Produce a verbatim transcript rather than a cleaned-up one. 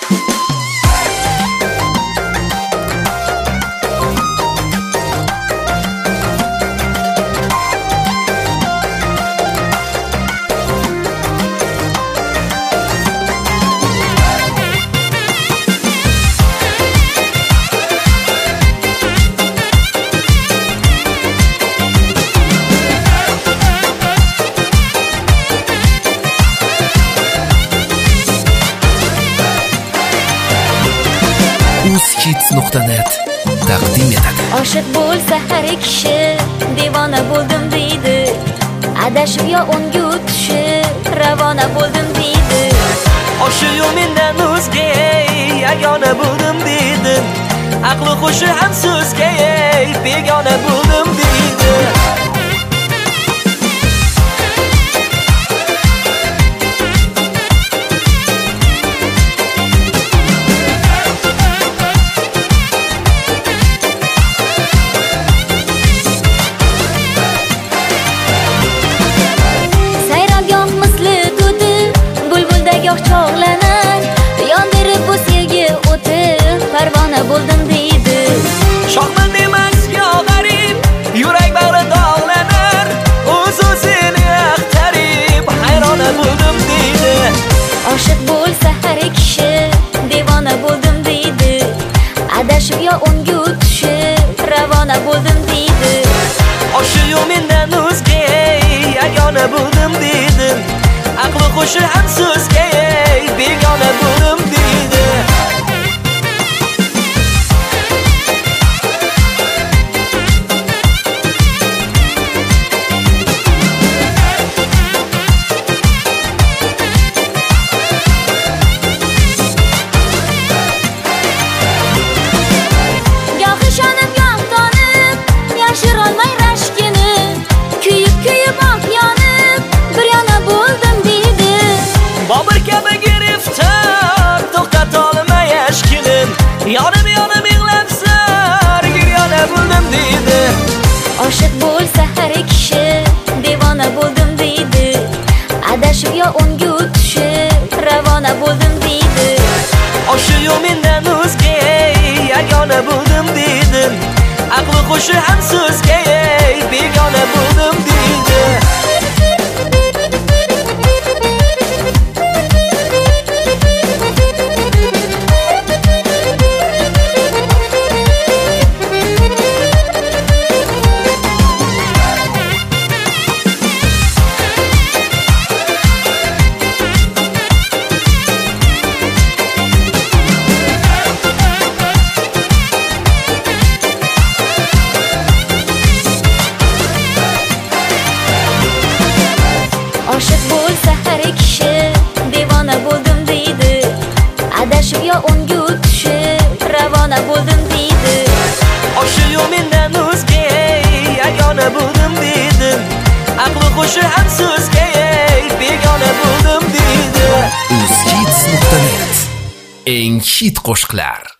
uzkids nuqta net taqdim etadi. Oshiq bo'lsa har kishi devona bo'ldim deydi. Adashib yo o'nga o'tishib ravona bo'ldim deydi. Oshiq mendan o'zga yagona bo'ldim deydi. Aqli xushi ham so'zga begona bo'ldim deydi. Chog'lanar yondirib bu sevgi o'ti parvona bo'ldim deydi. Shohman demas yo g'arib yurak bag'ri dog'lanar o'z o'zini axtarib hayrona bo'ldim deydi. Oshiq bo'lsa har kishi devona bo'ldim deydi. Adashib yo o'nga o'tishib ravona bo'ldim deydi. Oshiq mendan o'zga yagona bo'ldim deydi. Aqli xushi ham so'zga begona bo'ldim deydi. Goh ishonib goh tonib yashirolmay rashkini, kuyib kuyib oq yonib bir yana bo'ldim deydi. Bobur kabi giriftar to'xtata olmay ashkinim, yonib yonib yig'lab sar giryona bo'ldim deydi. Oshiq bo'lsa har kishi devona bo'ldim deydi. Adashib yo o'nga o'tishib ravona bo'ldim deydi. Oshiq mendan o'zga yagona bo'ldim deydi. Aqli xushi ham so'zga begona bo'ldim deydi. Oshiq bo'lsa har kishi devona bo'ldim deydi. Adashib yo o'nga o'tishib ravona bo'ldim deydi. Oshiq mendan o'zga yagona bo'ldim deydi. Aqli xushi ham so'zga begona bo'ldim deydi. uzkids nuqta net eng hit qo'shiqlar.